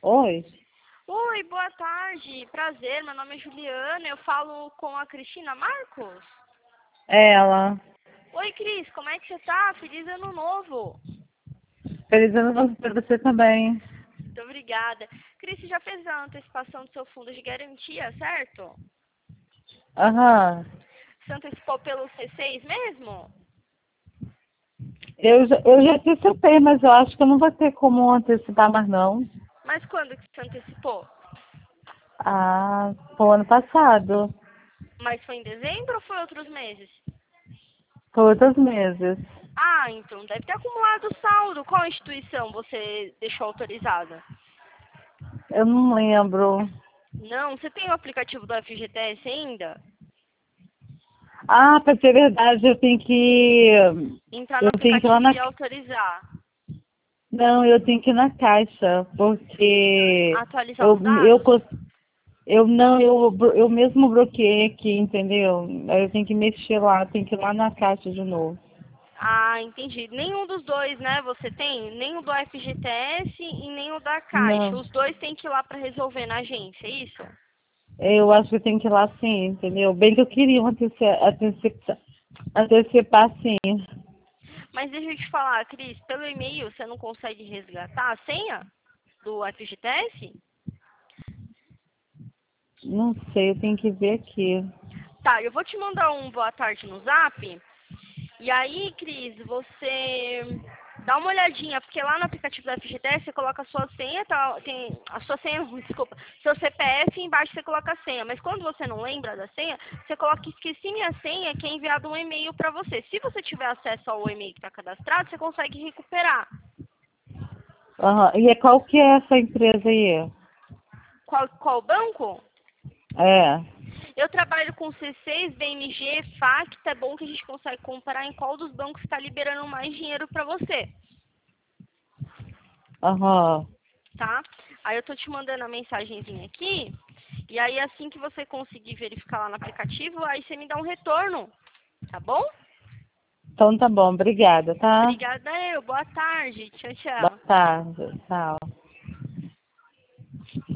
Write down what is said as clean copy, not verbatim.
Oi, Oi, boa tarde. Prazer, meu nome é Juliana. Eu falo com a Cristina Marcos. ela. Oi, Cris, como é que você tá? Feliz ano novo. Feliz ano novo pra você também. Muito obrigada. Cris, você já fez a antecipação do seu fundo de garantia, certo? Aham. Você antecipou pelo C6 mesmo? Eu já antecipei, mas eu acho que eu não vou ter como antecipar mais não. Mas quando que você antecipou? Ah, foi o ano passado. Mas foi em dezembro ou foi outros meses? Foi outros meses. Ah, então deve ter acumulado saldo. Qual instituição você deixou autorizada? Eu não lembro. Não, você tem o aplicativo do FGTS ainda? Ah, pra ser verdade, Entrar no eu tenho que ir lá aplicativo na, e autorizar. não, eu tenho que ir na caixa, porque Atualizar eu, os eu, dados? cons- eu não, eu mesmo bloqueei aqui, entendeu? Aí eu tenho que mexer lá, tenho que ir lá na caixa de novo. Ah, entendi. Nenhum dos dois, né, você tem? Nem o do FGTS e nem o da Caixa. Não. Os dois tem que ir lá para resolver na agência, é isso? Eu acho que tem que ir lá sim, entendeu? Bem que eu queria antecipar sim. Mas deixa eu te falar, Cris, pelo e-mail você não consegue resgatar a senha do FGTS? Não sei, eu tenho que ver aqui. Tá, eu vou te mandar um boa tarde no Zap. E aí, Cris, você dá uma olhadinha, porque lá no aplicativo da FGTS você coloca a sua senha, tá, tem a sua senha, desculpa, seu CPF e embaixo você coloca a senha. Mas quando você não lembra da senha, você coloca esqueci minha senha, que é enviado um e-mail para você. Se você tiver acesso ao e-mail que está cadastrado, você consegue recuperar. Aham. E qual que é essa empresa aí? Qual banco? É. Eu trabalho com C6, BMG, Facta. É bom que a gente consegue comparar em qual dos bancos está liberando mais dinheiro para você. Aham. Tá? Aí eu tô te mandando a mensagenzinha aqui, e aí assim que você conseguir verificar lá no aplicativo, aí você me dá um retorno, tá bom? Então tá bom, obrigada, tá? Obrigada eu, boa tarde, tchau, Boa tchau. tarde, tchau.